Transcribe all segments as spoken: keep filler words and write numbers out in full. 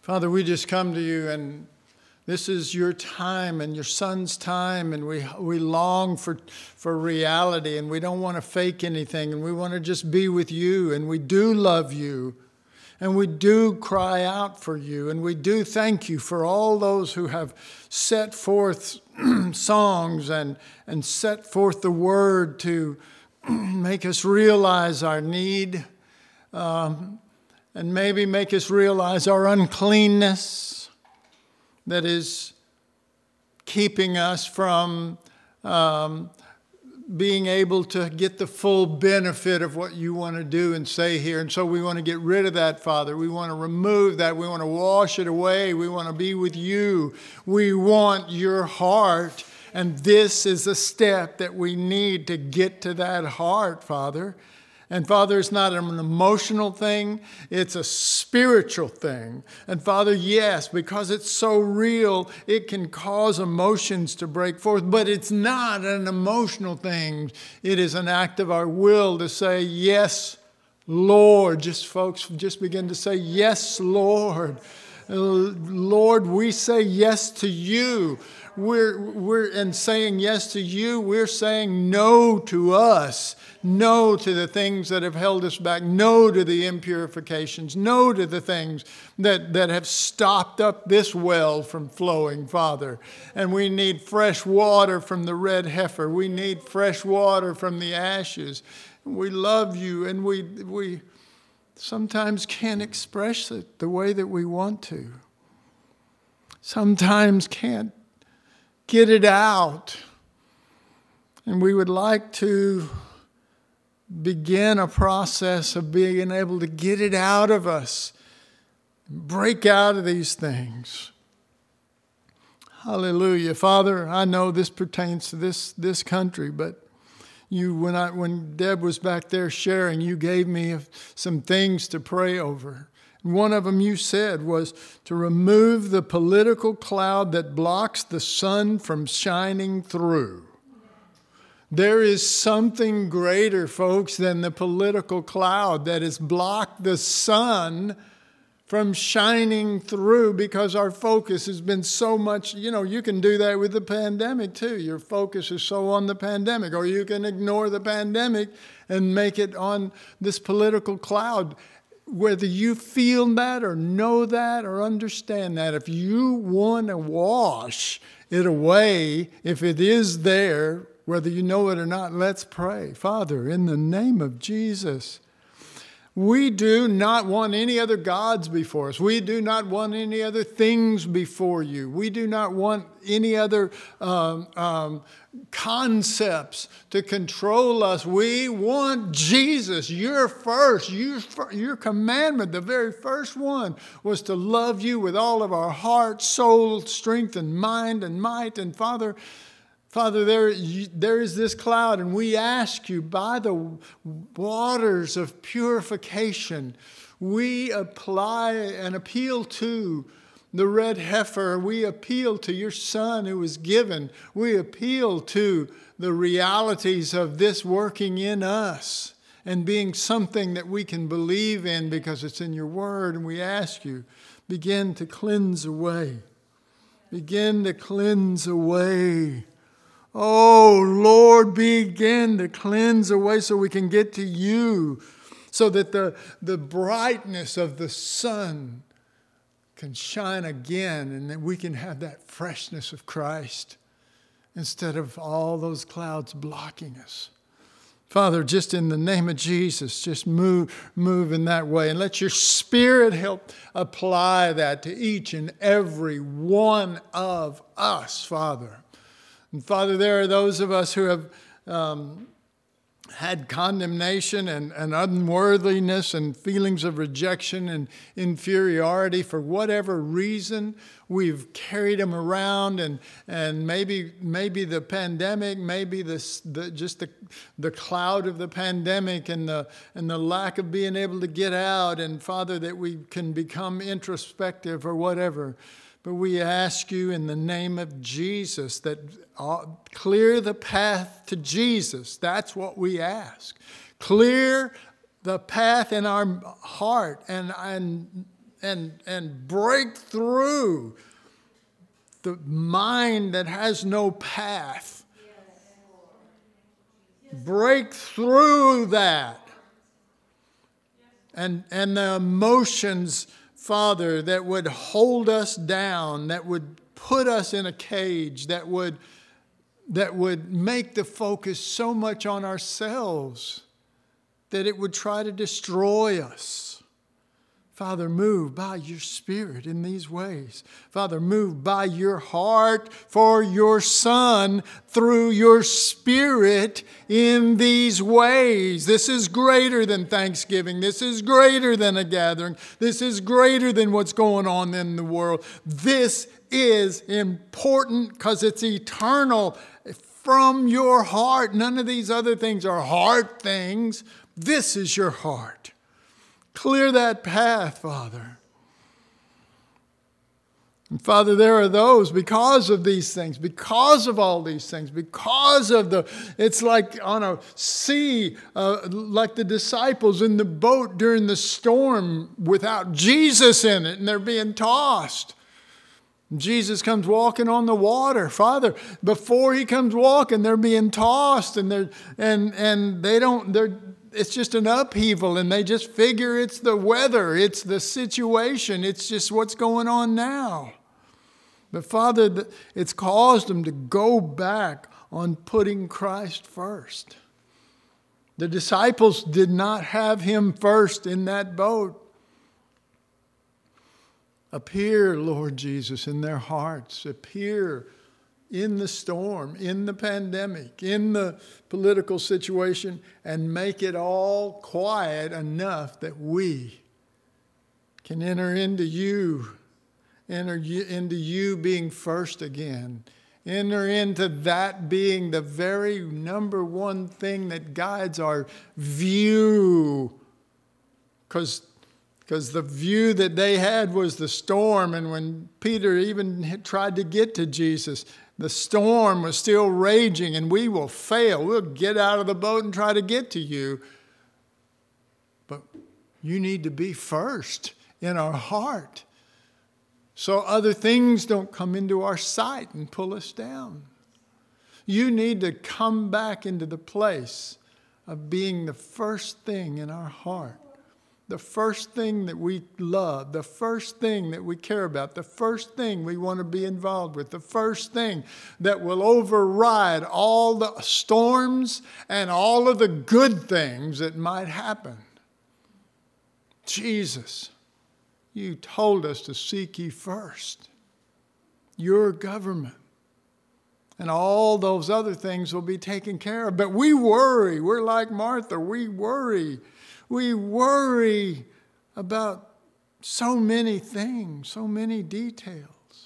Father, we just come to you, and this is your time and your son's time, and we we long for, for reality, and we don't want to fake anything, and we want to just be with you, and we do love you, and we do cry out for you, and we do thank you for all those who have set forth songs and, and set forth the word to make us realize our need, um, and maybe make us realize our uncleanness that is keeping us from um, being able to get the full benefit of what you want to do and say here. And so we want to get rid of that, Father. We want to remove that. We want to wash it away. We want to be with you. We want your heart. And this is a step that we need to get to that heart, Father. And Father, it's not an emotional thing, it's a spiritual thing. And Father, yes, because it's so real, it can cause emotions to break forth, but it's not an emotional thing. It is an act of our will to say, yes, Lord. Just folks, just begin to say, yes, Lord. Lord, we say yes to you. We're, we're in saying yes to you, we're saying no to us. No to the things that have held us back. No to the impurifications. No to the things that, that have stopped up this well from flowing, Father. And we need fresh water from the red heifer. We need fresh water from the ashes. We love you, and we, we sometimes can't express it the way that we want to. Sometimes can't get it out. And we would like to begin a process of being able to get it out of us, break out of these things. Hallelujah. Father, I know this pertains to this, this country, but you, when I, when Deb was back there sharing, you gave me some things to pray over. One of them you said was to remove the political cloud that blocks the sun from shining through. There is something greater, folks, than the political cloud that has blocked the sun from shining through, because our focus has been so much, you know, you can do that with the pandemic too. Your focus is so on the pandemic, or you can ignore the pandemic and make it on this political cloud. Whether you feel that or know that or understand that, if you want to wash it away, if it is there, whether you know it or not, let's pray. Father, in the name of Jesus, we do not want any other gods before us. We do not want any other things before you. We do not want any other um, um, concepts to control us. We want Jesus. Your first, your, your commandment, the very first one, was to love you with all of our heart, soul, strength, and mind and might. And Father, Father, there, there is this cloud, and we ask you, by the waters of purification, we apply and appeal to the red heifer. We appeal to your Son who was given. We appeal to the realities of this working in us and being something that we can believe in because it's in your word. And we ask you, begin to cleanse away. Begin to cleanse away. Oh, Lord, begin to cleanse away so we can get to you, so that the, the brightness of the sun can shine again, and that we can have that freshness of Christ instead of all those clouds blocking us. Father, just in the name of Jesus, just move, move in that way, and let your Spirit help apply that to each and every one of us, Father. And Father, there are those of us who have um, had condemnation and, and unworthiness and feelings of rejection and inferiority for whatever reason. We've carried them around, and and maybe maybe the pandemic, maybe this the just the the cloud of the pandemic and the and the lack of being able to get out, and Father, that we can become introspective or whatever. But we ask you in the name of Jesus that uh, clear the path to Jesus. That's what we ask. Clear the path in our heart and, and and, and break through the mind that has no path. Break through that. And, and the emotions, Father, that would hold us down, that would put us in a cage, that would, that would make the focus so much on ourselves that it would try to destroy us. Father, move by your Spirit in these ways. Father, move by your heart for your Son through your Spirit in these ways. This is greater than Thanksgiving. This is greater than a gathering. This is greater than what's going on in the world. This is important because it's eternal from your heart. None of these other things are heart things. This is your heart. Clear that path, Father. And Father, there are those, because of these things, because of all these things, because of the, it's like on a sea, uh, like the disciples in the boat during the storm without Jesus in it, and they're being tossed. Jesus comes walking on the water. Father, before he comes walking, they're being tossed, and they're and and they don't, they're it's just an upheaval, and they just figure it's the weather, it's the situation, it's just what's going on now. But Father, it's caused them to go back on putting Christ first. The disciples did not have him first in that boat. Appear, Lord Jesus, in their hearts. Appear in the storm, in the pandemic, in the political situation, and make it all quiet enough that we can enter into you, enter into you being first again. Enter into that being the very number one thing that guides our view. Because Because the view that they had was the storm. And when Peter even tried to get to Jesus, the storm was still raging, and we will fail. We'll get out of the boat and try to get to you. But you need to be first in our heart, so other things don't come into our sight and pull us down. You need to come back into the place of being the first thing in our heart. The first thing that we love, the first thing that we care about, the first thing we want to be involved with, the first thing that will override all the storms and all of the good things that might happen. Jesus, you told us to seek ye first your government. And all those other things will be taken care of. But we worry. We're like Martha. We worry. We worry about so many things, so many details.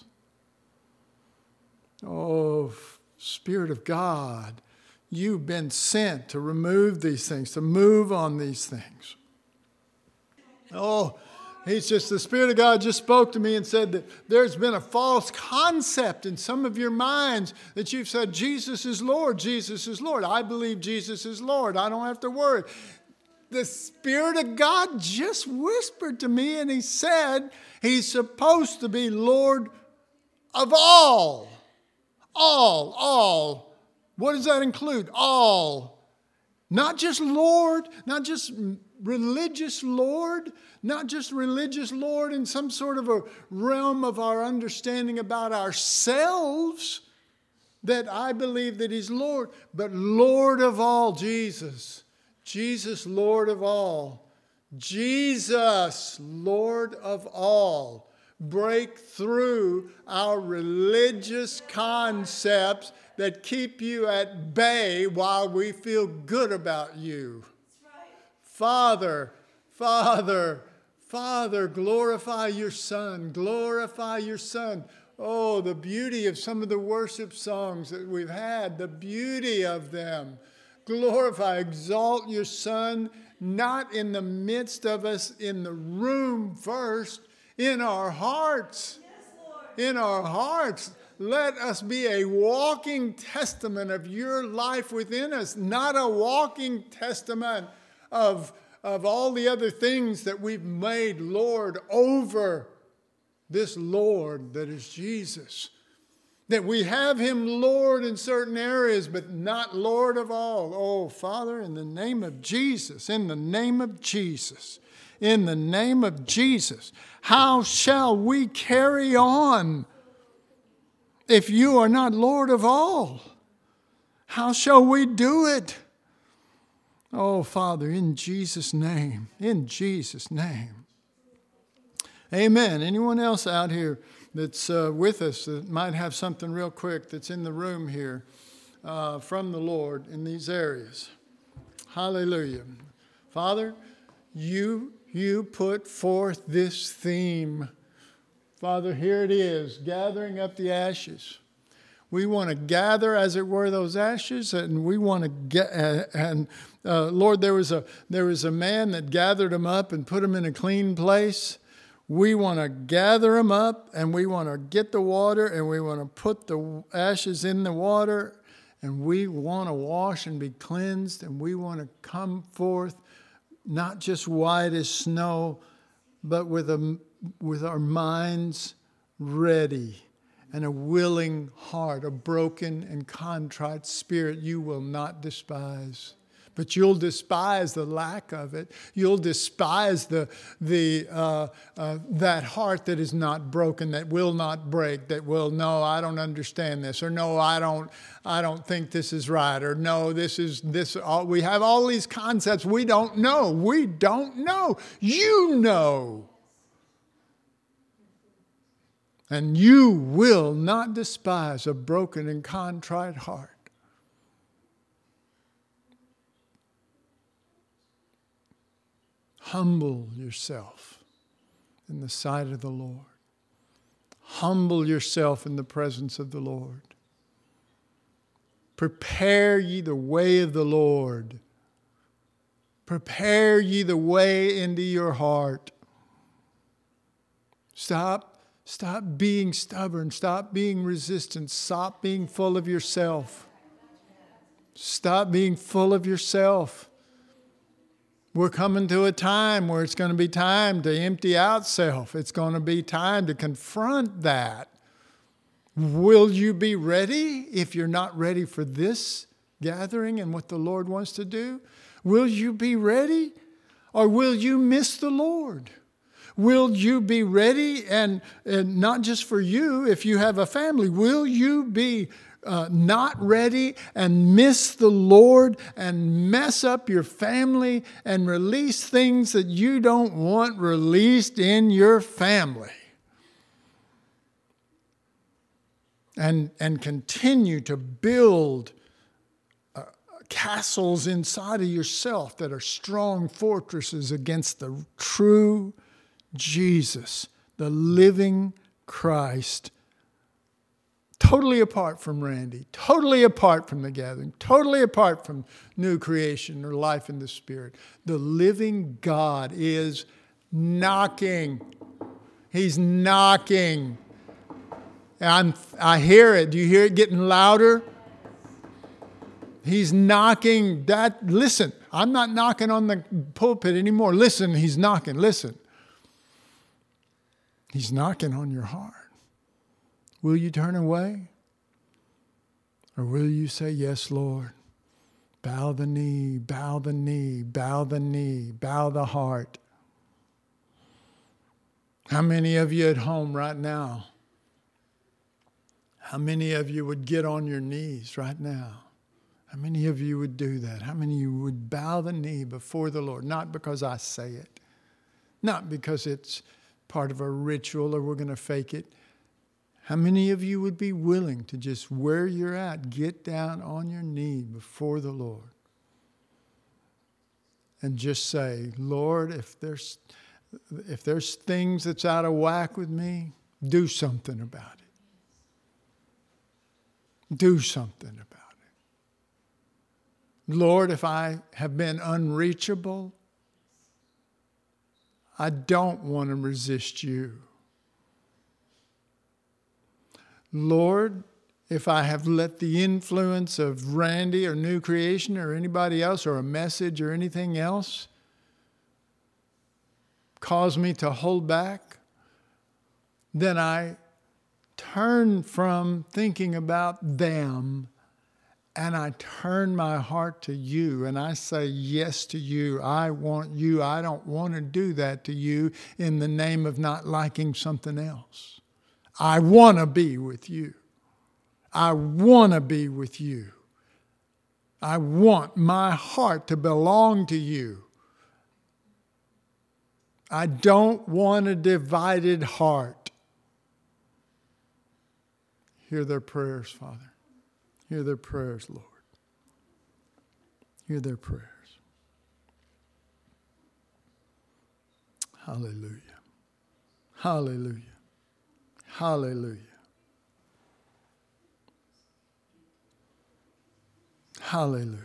Oh, Spirit of God, you've been sent to remove these things, to move on these things. Oh, he's just, the Spirit of God just spoke to me and said that there's been a false concept in some of your minds that you've said, Jesus is Lord, Jesus is Lord. I believe Jesus is Lord. I don't have to worry. The Spirit of God just whispered to me, and he said he's supposed to be Lord of all. All, all. What does that include? All. Not just Lord, not just religious Lord, not just religious Lord in some sort of a realm of our understanding about ourselves, that I believe that he's Lord, but Lord of all, Jesus. Jesus, Lord of all. Jesus, Lord of all. Break through our religious concepts that keep you at bay while we feel good about you. Father, Father, Father, glorify your Son. Glorify your Son. Oh, the beauty of some of the worship songs that we've had, the beauty of them. Glorify, exalt your Son, not in the midst of us in the room first, in our hearts. Yes, Lord. In our hearts. Let us be a walking testament of your life within us, not a walking testament of, of all the other things that we've made Lord over this Lord that is Jesus. That we have him Lord in certain areas, but not Lord of all. Oh, Father, in the name of Jesus, in the name of Jesus, in the name of Jesus, how shall we carry on if you are not Lord of all? How shall we do it? Oh, Father, in Jesus' name, in Jesus' name. Amen. Anyone else out here that's uh, with us that might have something real quick that's in the room here uh, from the Lord in these areas? Hallelujah. Father, you, you put forth this theme. Father, here it is, gathering up the ashes. We want to gather, as it were, those ashes, and we want to get. Uh, and uh, Lord, there was a there was a man that gathered them up and put them in a clean place. We want to gather them up, and we want to get the water, and we want to put the ashes in the water, and we want to wash and be cleansed, and we want to come forth not just white as snow, but with a with our minds ready. And a willing heart, a broken and contrite spirit you will not despise. But you'll despise the lack of it. You'll despise the the uh, uh, that heart that is not broken, that will not break, that will, no, I don't understand this, or no, I don't I don't think this is right, or no, this is this. All, we have all these concepts. We don't know. We don't know. You know. And you will not despise a broken and contrite heart. Humble yourself in the sight of the Lord. Humble yourself in the presence of the Lord. Prepare ye the way of the Lord. Prepare ye the way into your heart. Stop. Stop being stubborn. Stop being resistant. Stop being full of yourself. Stop being full of yourself. We're coming to a time where it's going to be time to empty out self. It's going to be time to confront that. Will you be ready if you're not ready for this gathering and what the Lord wants to do? Will you be ready, or will you miss the Lord? Will you be ready, and, and not just for you, if you have a family, will you be uh, not ready and miss the Lord and mess up your family and release things that you don't want released in your family? And, and continue to build uh, castles inside of yourself that are strong fortresses against the true Jesus, the living Christ, totally apart from Randy, totally apart from the gathering, totally apart from new creation or life in the Spirit. The living God is knocking. He's knocking. I'm, I hear it. Do you hear it getting louder? He's knocking. That. Listen, I'm not knocking on the pulpit anymore. Listen, he's knocking. Listen. He's knocking on your heart. Will you turn away? Or will you say, yes, Lord? Bow the knee, bow the knee, bow the knee, bow the heart. How many of you at home right now? How many of you would get on your knees right now? How many of you would do that? How many of you would bow the knee before the Lord? Not because I say it. Not because it's part of a ritual or we're going to fake it. How many of you would be willing to just where you're at, get down on your knee before the Lord and just say, Lord, if there's if there's things that's out of whack with me, do something about it. Do something about it. Lord, if I have been unreachable, I don't want to resist you. Lord, if I have let the influence of Randy or New Creation or anybody else or a message or anything else cause me to hold back, then I turn from thinking about them and I turn my heart to you and I say yes to you. I want you. I don't want to do that to you in the name of not liking something else. I want to be with you. I want to be with you. I want my heart to belong to you. I don't want a divided heart. Hear their prayers, Father. Hear their prayers, Lord. Hear their prayers. Hallelujah. Hallelujah. Hallelujah. Hallelujah.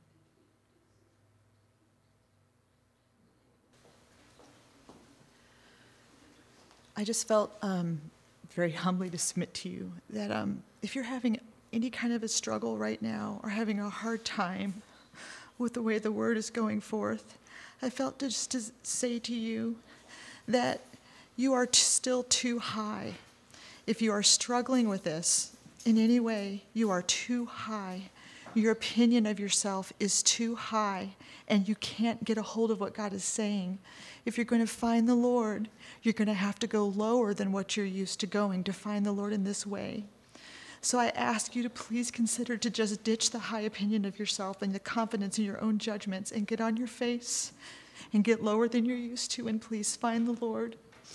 I just felt um, very humbly to submit to you that um, if you're having any kind of a struggle right now or having a hard time with the way the word is going forth, I felt just to say to you that you are t- still too high. If you are struggling with this in any way, you are too high. Your opinion of yourself is too high, and you can't get a hold of what God is saying. If you're going to find the Lord, you're going to have to go lower than what you're used to going to find the Lord in this way. So I ask you to please consider to just ditch the high opinion of yourself and the confidence in your own judgments and get on your face and get lower than you're used to, and please find the Lord.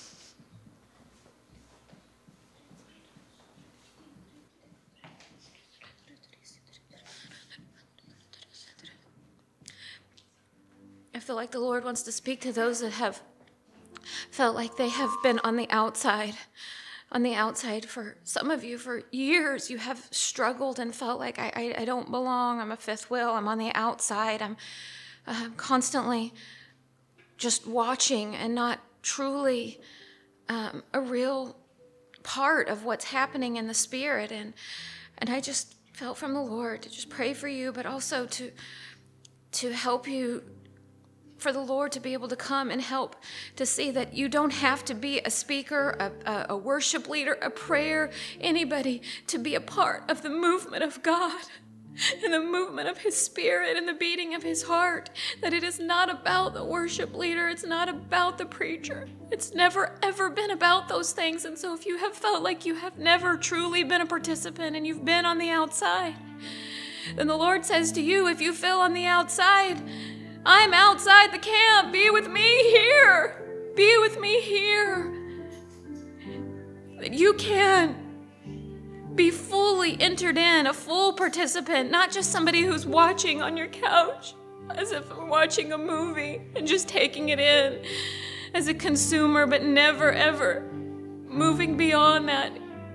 I feel like the Lord wants to speak to those that have felt like they have been on the outside. On the outside for some of you for years. You have struggled and felt like I, I, I don't belong. I'm a fifth wheel. I'm on the outside. I'm uh, constantly just watching and not truly um, a real part of what's happening in the spirit. And, and I just felt from the Lord to just pray for you, but also to, to help you, for the Lord to be able to come and help to see that you don't have to be a speaker, a, a, a worship leader, a prayer, anybody to be a part of the movement of God and the movement of His Spirit and the beating of His heart. That it is not about the worship leader. It's not about the preacher. It's never, ever been about those things. And so if you have felt like you have never truly been a participant and you've been on the outside, then the Lord says to you, if you feel on the outside, I'm outside the camp. Be with me here. Be with me here. That you can be fully entered in, a full participant, not just somebody who's watching on your couch as if I'm watching a movie and just taking it in as a consumer, but never, ever moving beyond that.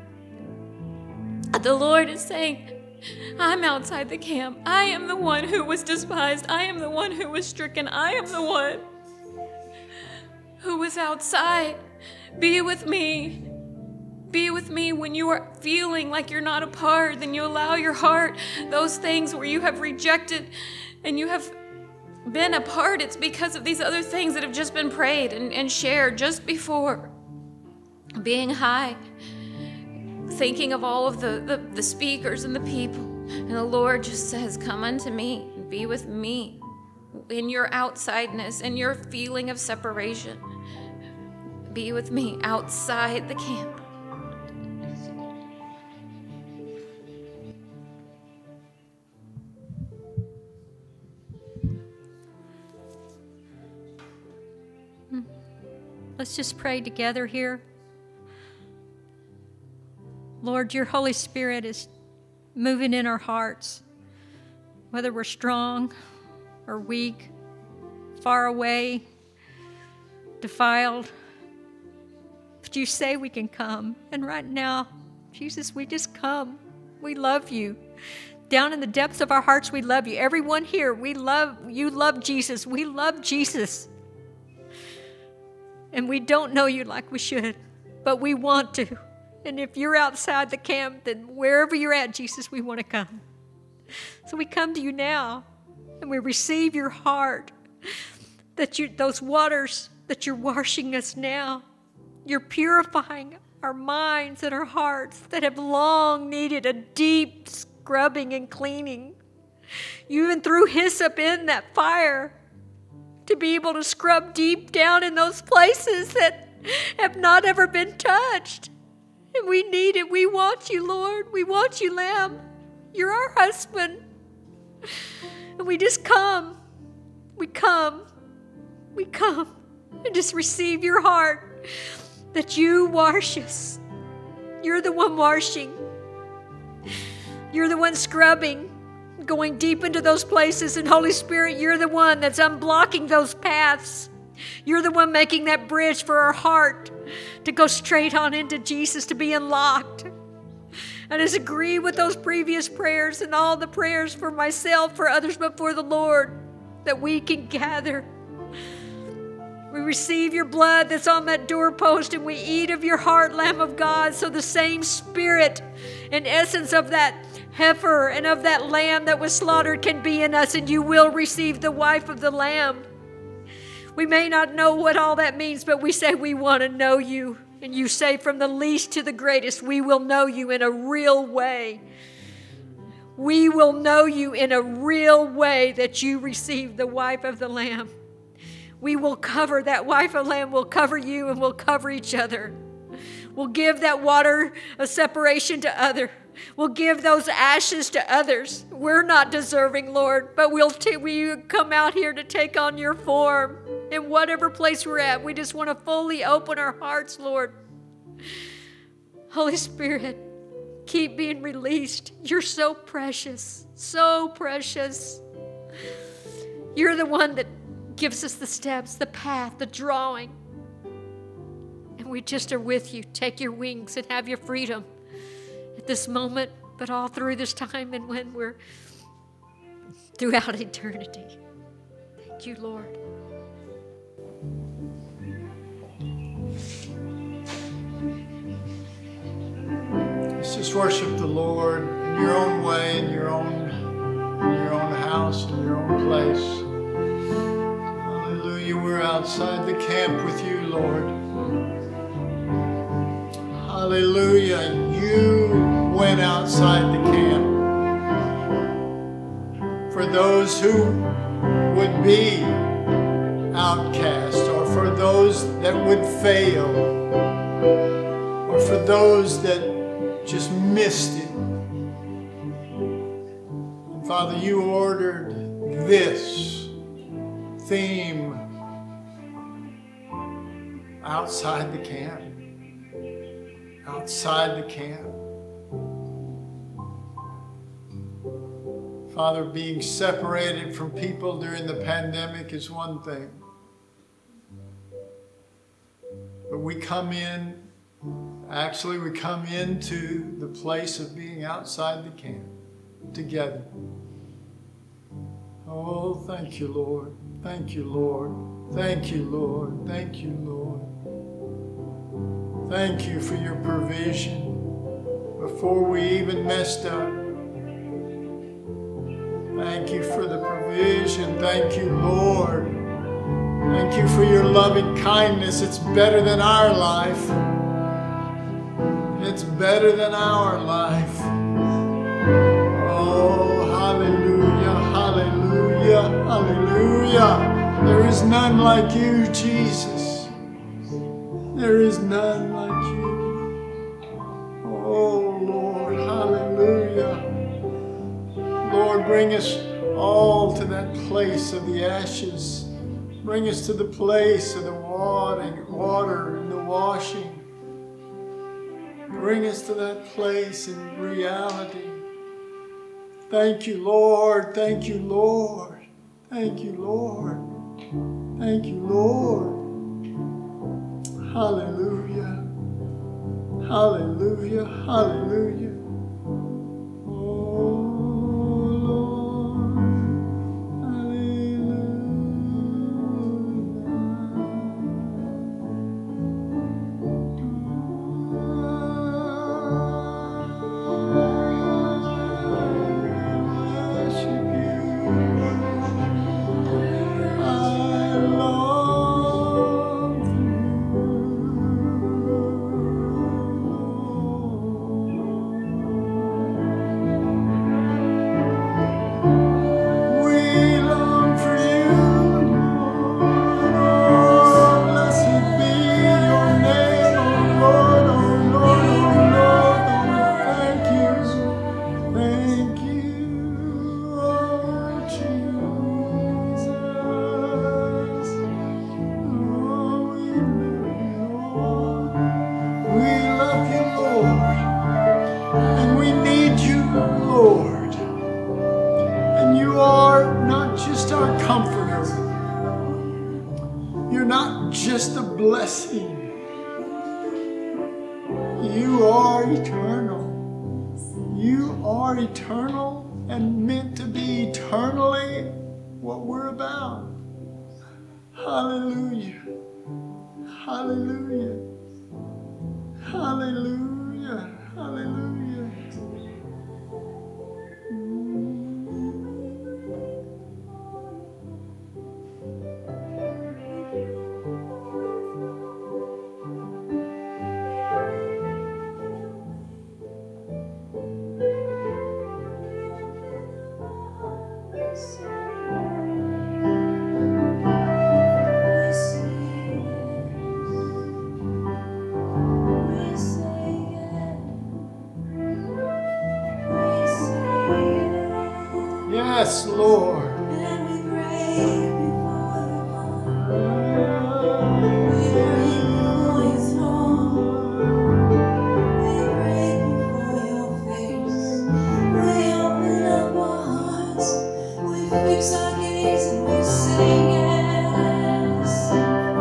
The Lord is saying, I'm outside the camp. I am the one who was despised. I am the one who was stricken. I am the one who was outside. Be with me. Be with me when you are feeling like you're not a part. Then you allow your heart, those things where you have rejected and you have been a part, it's because of these other things that have just been prayed and, and shared just before. Being high. Thinking of all of the, the, the speakers and the people. And the Lord just says, come unto me and be with me in your outsideness and your feeling of separation. Be with me outside the camp. Let's just pray together here. Lord, your Holy Spirit is moving in our hearts, whether we're strong or weak, far away, defiled. But you say we can come. And right now, Jesus, we just come. We love you. Down in the depths of our hearts, we love you. Everyone here, we love, you love Jesus. We love Jesus. And we don't know you like we should, but we want to. And if you're outside the camp, then wherever you're at, Jesus, we want to come. So we come to you now, and we receive your heart, that you, those waters that you're washing us now. You're purifying our minds and our hearts that have long needed a deep scrubbing and cleaning. You even threw hyssop in that fire to be able to scrub deep down in those places that have not ever been touched. And we need it. We want you, Lord. We want you, Lamb. You're our husband. And we just come. We come. We come and just receive your heart that you wash us. You're the one washing. You're the one scrubbing, going deep into those places. And Holy Spirit, you're the one that's unblocking those paths. You're the one making that bridge for our heart to go straight on into Jesus, to be unlocked. And just agree with those previous prayers and all the prayers for myself, for others before the Lord, that we can gather. We receive your blood that's on that doorpost, and we eat of your heart, Lamb of God, so the same spirit and essence of that heifer and of that lamb that was slaughtered can be in us, and you will receive the wife of the Lamb. We may not know what all that means, but we say we want to know you. And you say from the least to the greatest, we will know you in a real way. We will know you in a real way that you receive the wife of the Lamb. We will cover, that wife of the Lamb will cover you, and we'll cover each other. We'll give that water a separation to other. We'll give those ashes to others. We're not deserving, Lord, but we'll t- we come out here to take on your form. In whatever place we're at, we just want to fully open our hearts, Lord. Holy Spirit, keep being released. You're so precious, so precious. You're the one that gives us the steps, the path, the drawing. And we just are with you. Take your wings and have your freedom at this moment, but all through this time and when we're throughout eternity. Thank you, Lord. Let's just worship the Lord in your own way, in your own, in your own house, in your own place. Hallelujah. We're outside the camp with you, Lord. Hallelujah. You went outside the camp for those who would be outcast, or for those that would fail, or for those that just missed it. And Father, you ordered this theme outside the camp. Outside the camp. Father, being separated from people during the pandemic is one thing. But we come in, actually we come into the place of being outside the camp together. Oh, thank you, Lord. Thank you, Lord. Thank you, Lord. Thank you, Lord. Thank you for your provision before we even messed up. Thank you for the provision. Thank you, Lord. Thank you for your loving kindness. It's better than our life. It's better than our life. Oh, hallelujah, hallelujah, hallelujah. There is none like you, Jesus. There is none like you. Oh, Lord, hallelujah. Lord, bring us all to that place of the ashes. Bring us to the place of the water, water and the washing. Bring us to that place in reality. Thank you, Lord. Thank you, Lord. Thank you, Lord. Thank you, Lord. Hallelujah. Hallelujah. Hallelujah. I long just a blessing. You are eternal. You are eternal and meant to be eternally what we're about. Hallelujah. Hallelujah. Hallelujah. Hallelujah. Yes, Lord. Fix our gaze and we say yes.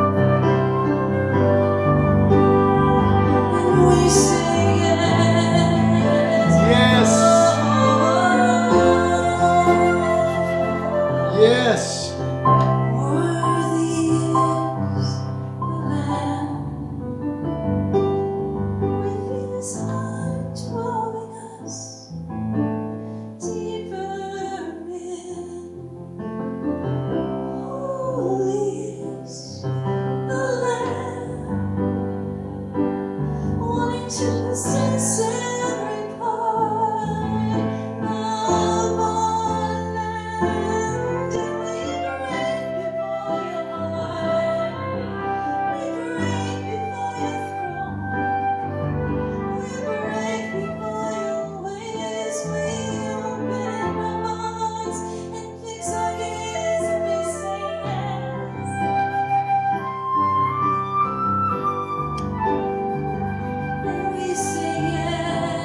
And we say yes. Yes. Yes. Worthy is the Lamb with His heart drawing us deeper in. Holy is the Lamb, wanting to possess every part of our land. And we break before your heart, we break before your throne, we break before your ways. We open our hearts and fix our gaze and we say yes. And we say yes.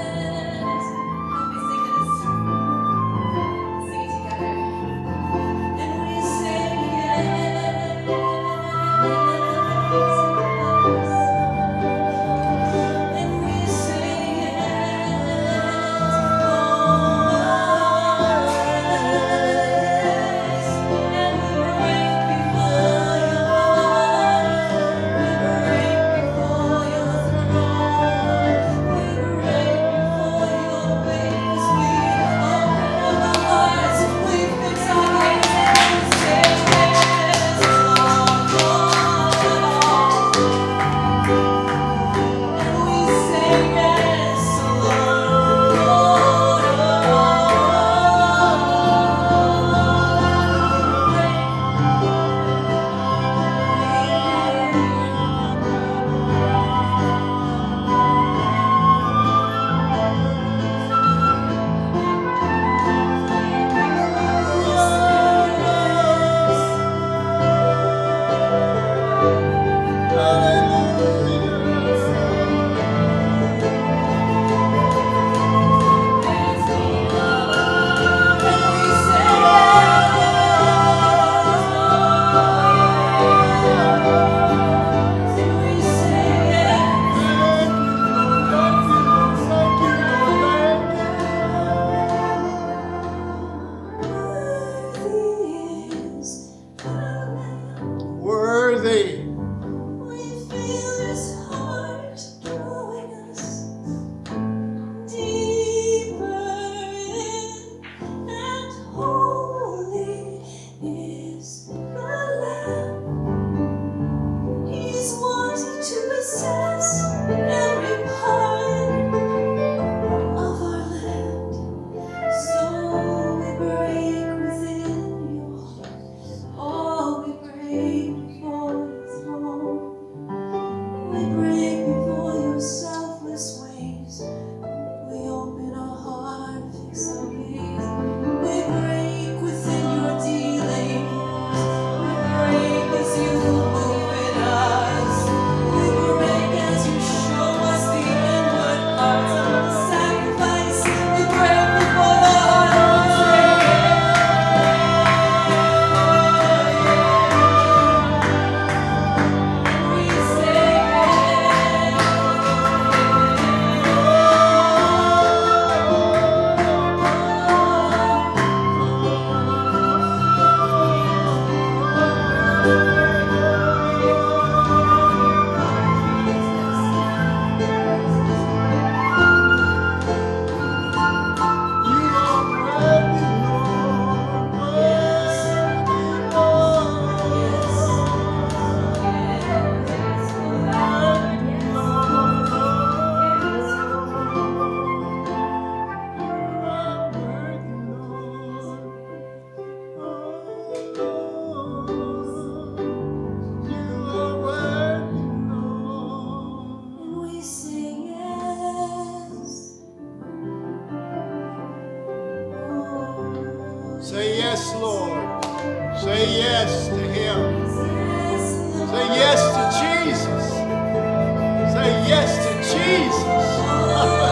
Say yes to Him. Say yes to Jesus. Say yes to Jesus.